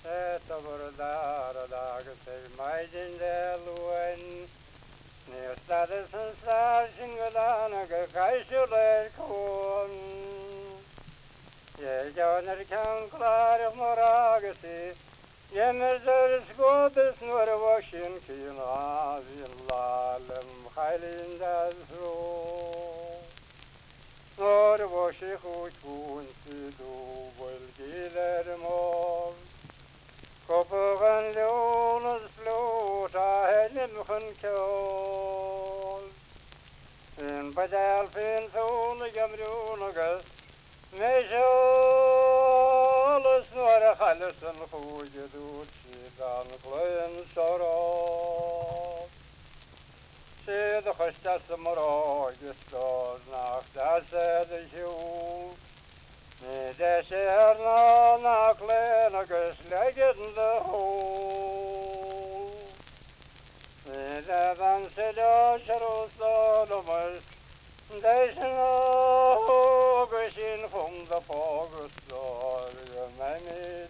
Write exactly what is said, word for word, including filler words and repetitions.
Sett over der og dagen til meg din deluen. Nedstedet som stæsing og danage kajsuler kon. Jeg gjør kan klare morage si. Yemir ders godes nur washin kina villalem khalinda zro. Nur washi khutun sidu volgiler mor. Kopagan leonos flota helim khankol. In badal fin thon gamrunagas. Meşalus nur khalsun khujudut sidan qlen sarab. Sid khashtas marajistar naqtas edju. Nedesherna naqlena göslegen ho. Nedan seda sharusalamas. Deşna gışın funda paguslar, memi